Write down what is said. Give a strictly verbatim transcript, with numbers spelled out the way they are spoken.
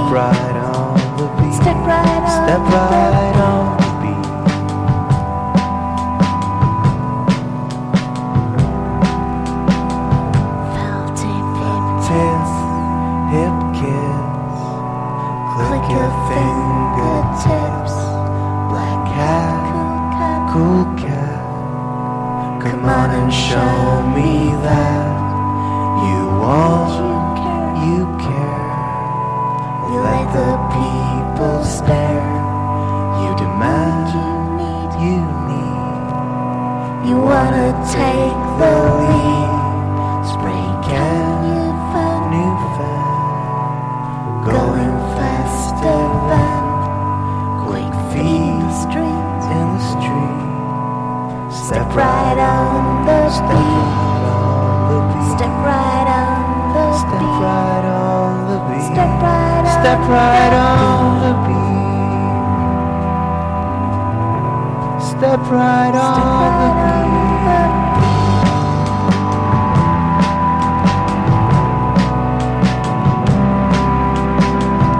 right on the beat. Step right on. Step right on the beat. Felty people. Tips, hip kids, click your fingertips. Black cat, cool cat, come on and show me that you want, you care. You let the people stare. You demand, you need. You wanna take the lead. Spray can, new fan, going faster than quick feet in the street. Step right on the beat. Step right on the beat. Step right on the beat. Step right on. Step right on the beat. Step right on the beat.